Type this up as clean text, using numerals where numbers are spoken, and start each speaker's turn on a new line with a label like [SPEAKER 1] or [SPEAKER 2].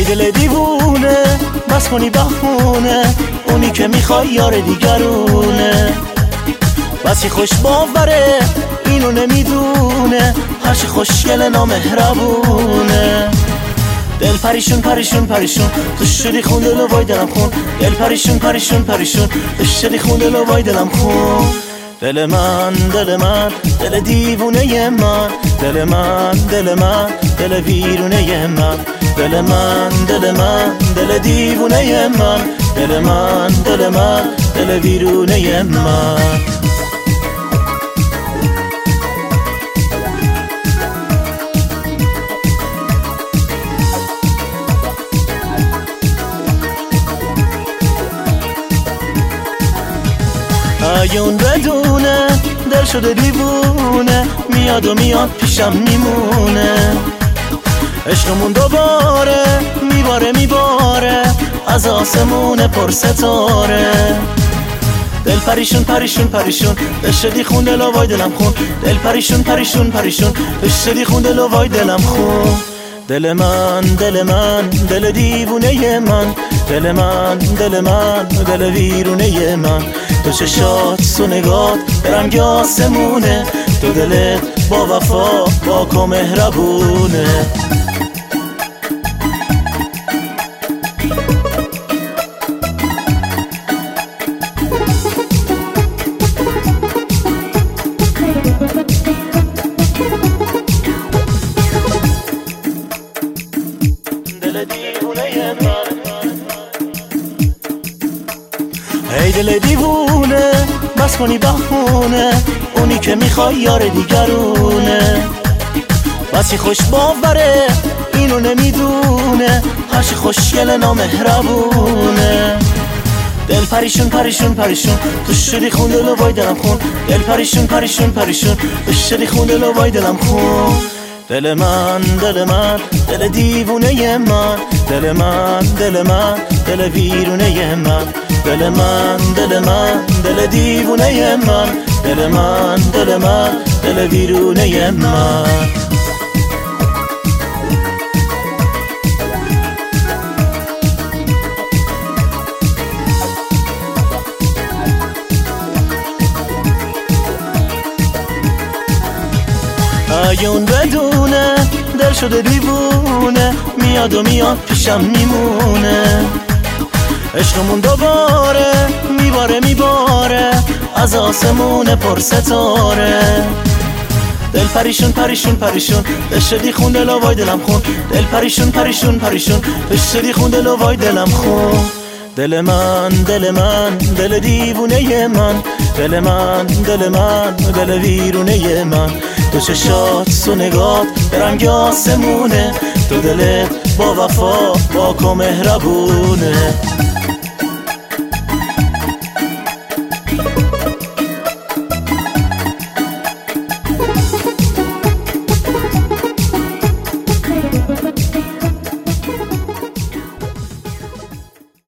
[SPEAKER 1] دل دیوونه بس کنی بخونه، اونی که میخوای یار دیگرونه. بسی خوش باوره اینو نمیدونه، هرچی خوشگل نامهربونه. دل پریشون پریشون پریشون تو شدی خون دلو وای دلم خون. دل پریشون پریشون پریشون تو شدی خون دلو وای دلم خون. دل من دل من دل دیوونه من، دل من دل من دل ویرونه من. دل من دل من دل دیوونه من، دل من دل من دل ویرونه من. اگه اون بدونه دل شده دیوونه، میاد و میاد پیشم میمونه. عشقمون دوباره میباره میباره از آسمون پر ستاره. دل پریشون پریشون پریشون دشدی خون دلو وای دلم خون. دل پریشون پریشون پریشون دشدی خون دلو وای دلم خون. دل من دل من دل دیوونه من، دل من دل من دل ویرونه من. تو چشات تو نگات برنگ آسمونه، تو دلت با وفا پاک و مهربونه. دل دیوونه من، ای دل دیوونه بس کنی بخونه، اونی که میخوای یار دیگرونه. بسی خوش باوره اینو نمیدونه، هرچی خوشگل نامهربونه. دل پریشون پریشون پریشون تو شدی خون دلو وای دلم خون. دل پریشون پریشون پریشون تو شدی خون دلو وای دلم خون. دل من دل من دل دیوونه من، دل من دل من دل ویرونه من. دل من دل من دل دیوونه من، دل من دل من دل ویرونه من. اگه اون بدونه دل شده دیوونه، میاد و میاد پیشم میمونه. عشقمون دوباره میباره میباره از آسمون پر ستاره. دل پریشون پریشون پریشون دشدی خون دلو وای دلم خون. دل پریشون پریشون پریشون دشدی خون دلو وای دلم خون. دل من دل من دل دیوونه من، دل من دل من دل ویرونه من. تو چشات تو نگات برنگ آسمونه، تو دلت با وفا پاک و مهربونه.